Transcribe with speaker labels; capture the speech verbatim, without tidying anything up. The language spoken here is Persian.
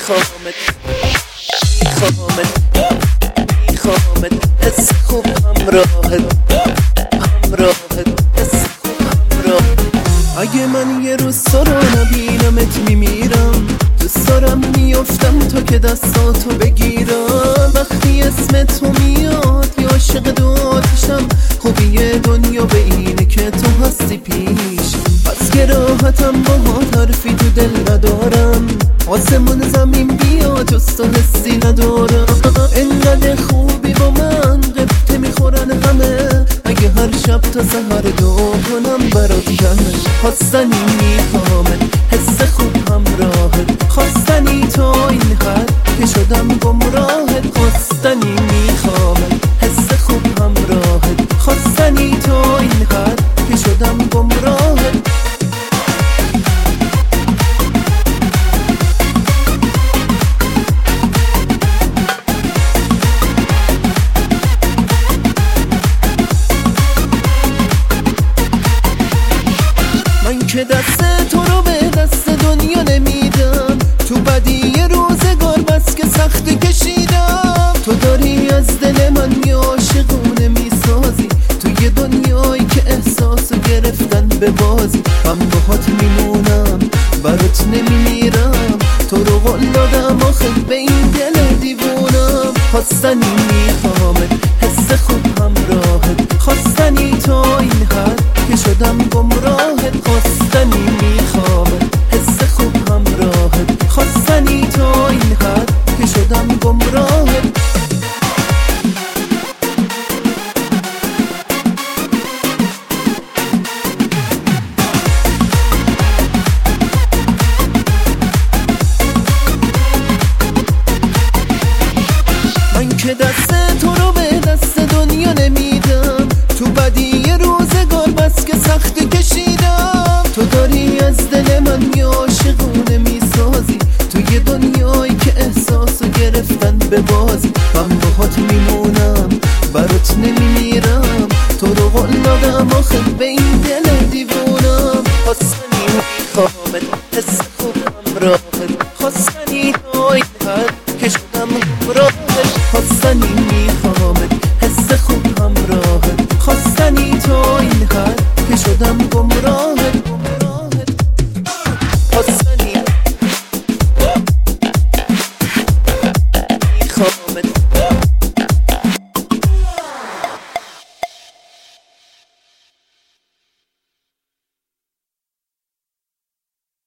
Speaker 1: میخوامت میخوامت میخوامت حس خوب همراهت همراهت حس خوب همراهت. اگه من یه روز تو رو نبینمت میمیرم، دوست دارم میافتم تا که دستاتو بگیرم. وقتی اسم تو میاد یا عاشق دوتشم، خوبی دنیا به اینه که تو هستی پیش. پس که راحتم با حرفی تو دل ندارم، آسمون زمین بیا جز تو حسی ندارم. انقدر خوبی با من قبطه میخورن همه، اگه هر شب تا سهر دعا کنم برات کمه. خواستنی میخوامت حس خوب همراهت، خواستنی تا این حد که شدم گمراهت. خواستنی میخوامت حس خوب همراهت، خواستنی تا این حد که شدم گمراهت. من که دست تو رو به دست دنیا نمیدم، تو بدی یه روزگار بس که سختی کشیدم. تو داری از دل من یه عاشقونه میسازی، تو یه دنیایی که احساسو گرفتن به بازی. من باهات میمونم برات نمیمیرم، تو رو قول دادم آخه به این دل دیوونم. خواستنی میخوامت حس خوب همراهت، خواستنی تا این حد که شدم گمراهت. خواستنی میخوامت حس خوب همراهت، خواستنی تا این حد که شدم گمراهت. من که دست تو رو به دست دنیا نمیدم، تو بدی یه روزگار بس که سختی کشیدم. تو داری از دل من یه عاشقونه میسازی، تو یه دنیایی که احساسو گرفتن به بازی. من باهات میمونم برات نمیمیرم، تو رو قول دادم آخه به این